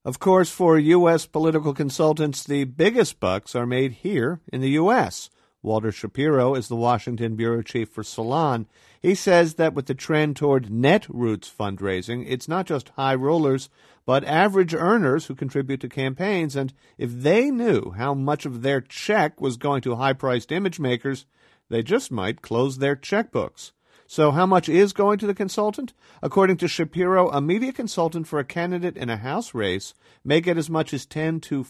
Of course, for U.S. political consultants, the biggest bucks are made here in the U.S. Walter Shapiro is the Washington bureau chief for Salon. He says that with the trend toward Netroots fundraising, it's not just high rollers, but average earners who contribute to campaigns. And if they knew how much of their check was going to high-priced image makers, they just might close their checkbooks. So how much is going to the consultant? According to Shapiro, a media consultant for a candidate in a House race may get as much as 10 to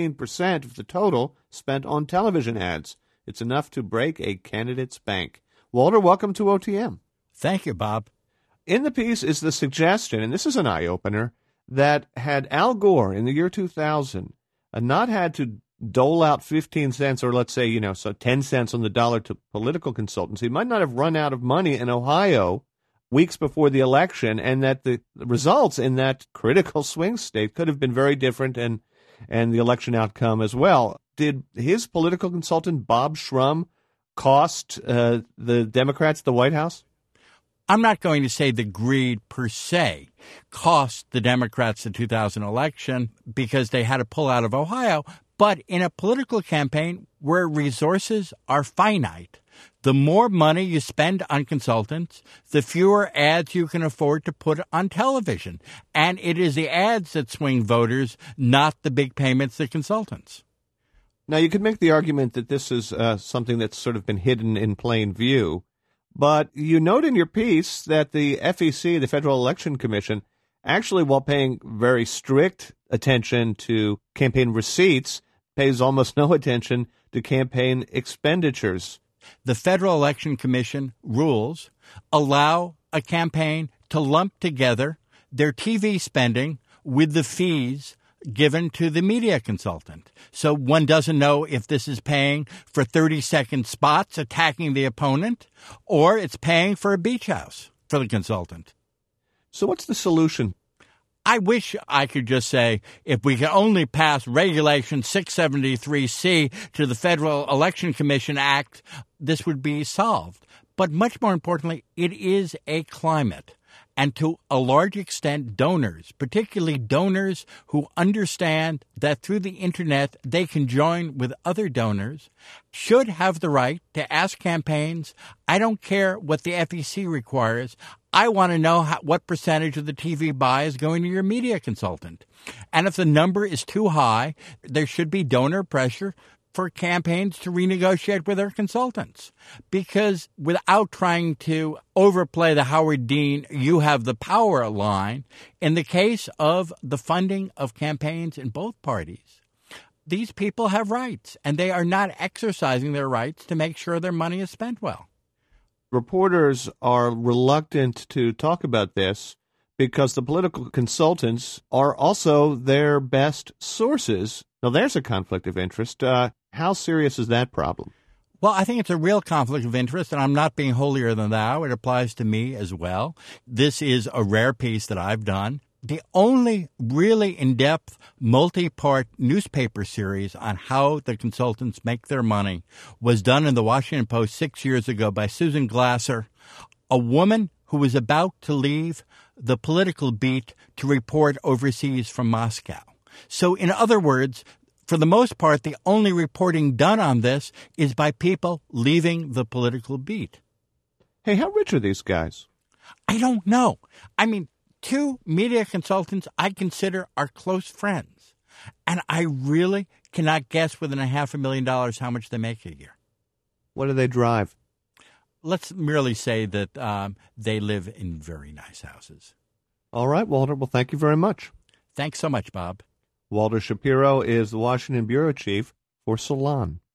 15% of the total spent on television ads. It's enough to break a candidate's bank. Walter, welcome to OTM. Thank you, Bob. In the piece is the suggestion, and this is an eye-opener, that had Al Gore in the year 2000 not had to dole out 15 cents or let's say, so 10 cents on the dollar to political consultants, he might not have run out of money in Ohio weeks before the election, and that the results in that critical swing state could have been very different and the election outcome as well. Did his political consultant, Bob Shrum, cost the Democrats the White House? I'm not going to say the greed per se cost the Democrats the 2000 election because they had to pull out of Ohio. But in a political campaign where resources are finite, the more money you spend on consultants, the fewer ads you can afford to put on television. And it is the ads that swing voters, not the big payments to consultants. Now, you could make the argument that this is something that's sort of been hidden in plain view. But you note in your piece that the FEC, the Federal Election Commission, actually, while paying very strict attention to campaign receipts, pays almost no attention to campaign expenditures. The Federal Election Commission rules allow a campaign to lump together their TV spending with the fees given to the media consultant. So one doesn't know if this is paying for 30-second spots attacking the opponent or it's paying for a beach house for the consultant. So what's the solution? I wish I could just say if we could only pass Regulation 673C to the Federal Election Commission Act, this would be solved. But much more importantly, it is a climate. And to a large extent, donors, particularly donors who understand that through the Internet they can join with other donors, should have the right to ask campaigns, I don't care what the FEC requires, I want to know what percentage of the TV buy is going to your media consultant. And if the number is too high, there should be donor pressure for campaigns to renegotiate with their consultants. Because without trying to overplay the Howard Dean, you have the power line, in the case of the funding of campaigns in both parties, these people have rights, and they are not exercising their rights to make sure their money is spent well. Reporters are reluctant to talk about this because the political consultants are also their best sources. Now, there's a conflict of interest. How serious is that problem? Well, I think it's a real conflict of interest, and I'm not being holier than thou. It applies to me as well. This is a rare piece that I've done. The only really in-depth, multi-part newspaper series on how the consultants make their money was done in the Washington Post 6 years ago by Susan Glasser, a woman who was about to leave the political beat to report overseas from Moscow. So, in other words, for the most part, the only reporting done on this is by people leaving the political beat. Hey, how rich are these guys? I don't know. I mean, two media consultants I consider are close friends, and I really cannot guess within $500,000 how much they make a year. What do they drive? Let's merely say that they live in very nice houses. All right, Walter. Well, thank you very much. Thanks so much, Bob. Walter Shapiro is the Washington bureau chief for Salon.